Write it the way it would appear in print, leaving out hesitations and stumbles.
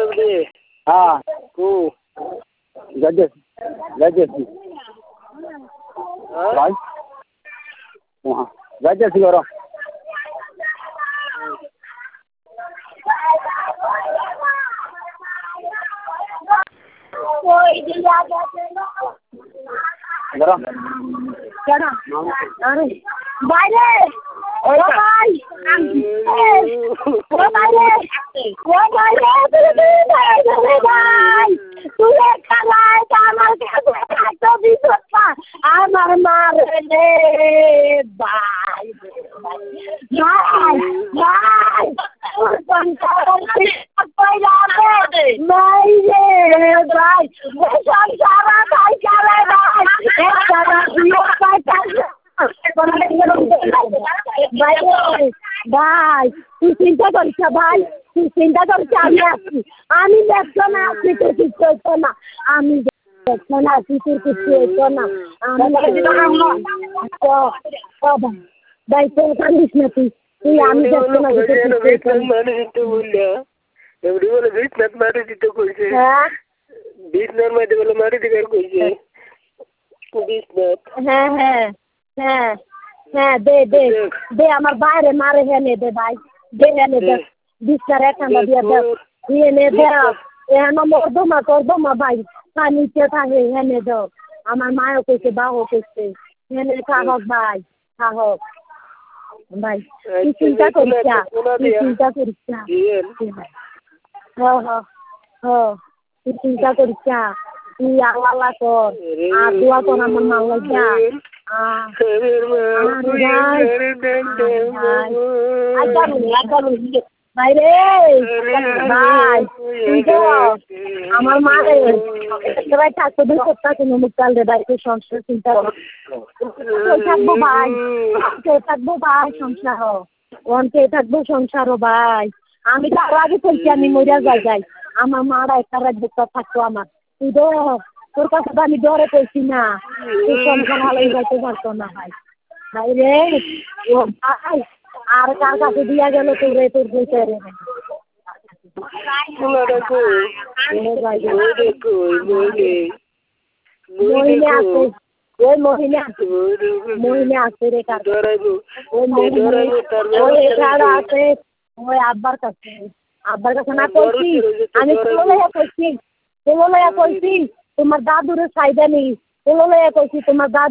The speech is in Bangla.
হ্যাঁ যাইতেছি ভাই হ্যাঁ যাইতেছি ওরা বাইরে ও ভাই ও বাইরে ভাই তুই খালাই আমার কাছে একটা বিপদ আমার মারে রে ভাই ভাই ভাই ভাই রে ভাই সারা ভাই চালে ভাই ভাই তুই চিন্তা করিস না ভাই তুই চিন্তা করিস আমি আসছি আমি দেখছো না আসছি তোর কিছু হইতো না আমি দেখছো না আসছি তোর কিছু হইতো না ভাই তোর কান্দিস না তুই তুই আমি দেখছো না হ্যাঁ হ্যাঁ হ্যাঁ হ্যাঁ দে দে দে আমার বাইরে মারে হেনে দে ভাই দে হেনে দে বিস্তার এখানে দিয়ে দে দিয়ে নে দে এখানে মর্দমা ভাই নিচে থাকে হেনে দাও আমার মায়ও কইছে বাও কইছে হেনে থাকক ভাই থাকক ভাই তুই চিন্তা করিস না তুই চিন্তা করিস না তুই চিন্তা করিস না তুই আল্লাহ কর আর দোয়া কর আমার মা লাগা বাইরে ভাই আমার মা ভাই থাকতো দুই সপ্তাহ কোনো মুক্তাল রে ভাই সংসার চিন্তা থাকবো ভাই থাকবো ভাই সংসার অন্তে থাকবো সংসার ভাই আমি তো আরো আগে চলছি আমি মরিয়া যাই আমার মারা একটা রাজ্য থাকতো আমার তুই তো তোর কাছে তো আমি ডরে পেয়েছি না তুই সংসার ভালোই যাইতে পারতো না ভাই ভাই রে ও ভাই আর কার কাছে দিয়া গেল তোর রে তোর বইতে রে মহিনে আছে রে কার আছে ওই আব্বার কাছে না কইছি আমি কইছি তোমার দাদুরে সাইডে নেই কইছি তোমার দাদু